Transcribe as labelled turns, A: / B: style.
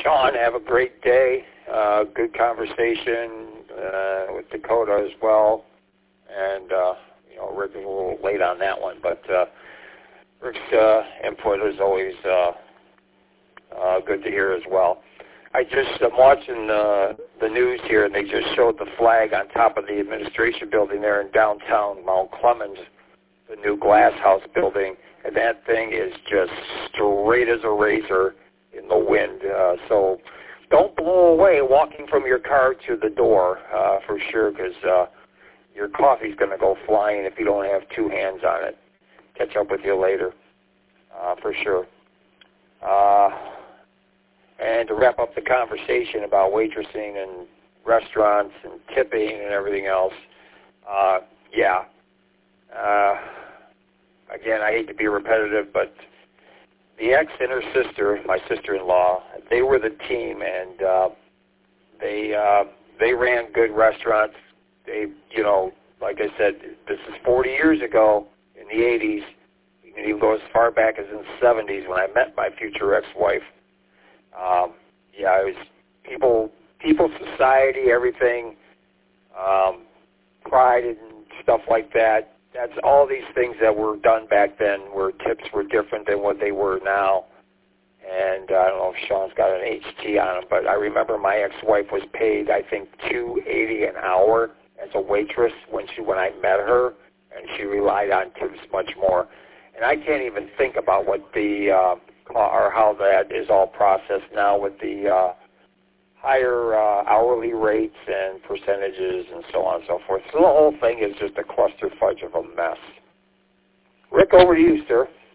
A: Sean, have a great day. Good conversation with Dakota as well. And, Rick is a little late on that one, but Rick's input is always good to hear as well. I'm watching the news here, and they just showed the flag on top of the administration building there in downtown Mount Clemens, the new glass house building, and that thing is just straight as a razor in the wind. So don't blow away walking from your car to the door for sure, because your coffee's going to go flying if you don't have two hands on it. Catch up with you later for sure. And to wrap up the conversation about waitressing and restaurants and tipping and everything else, again, I hate to be repetitive, but the ex and her sister, my sister-in-law, they were the team, and they ran good restaurants. They, like I said, this is 40 years ago in the 80s. You can even go as far back as in the 70s when I met my future ex-wife. It was people, society, everything, pride and stuff like that. That's all these things that were done back then where tips were different than what they were now. And I don't know if Sean's got an HT on him, but I remember my ex-wife was paid, I think, $2.80 an hour as a waitress when I met her, and she relied on tips much more. And I can't even think about what or how that is all processed now with the higher hourly rates and percentages and so on and so forth. So the whole thing is just a cluster fudge of a mess. Rick, over to you, sir.